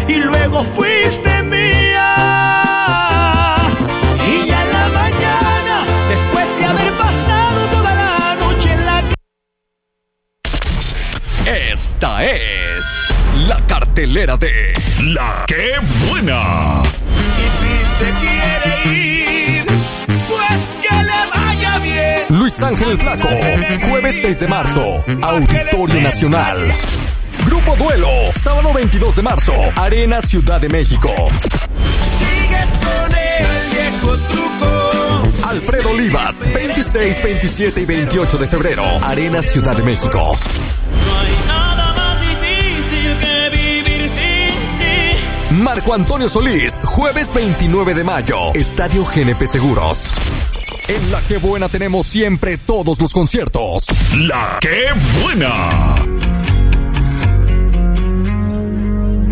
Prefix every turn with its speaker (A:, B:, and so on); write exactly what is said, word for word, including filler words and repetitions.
A: y luego fuiste mía. Y ya en la mañana, después de haber pasado toda la noche en la ca-
B: Esta es la cartelera de La Qué Buena.
A: Y si se quiere ir, pues que le vaya bien.
B: Luis Ángel el Flaco, jueves seis de marzo, Auditorio Nacional. Grupo Duelo, sábado veintidós de marzo, Arena Ciudad de México.
A: Sigues con el viejo truco.
B: Alfredo Olivas, veintiséis, veintisiete y veintiocho de febrero, Arena Ciudad de México.
A: No hay nada más difícil que vivir sin ti.
B: Marco Antonio Solís, jueves veintinueve de mayo, Estadio G N P Seguros. En La Qué Buena tenemos siempre todos los conciertos. La Qué Buena.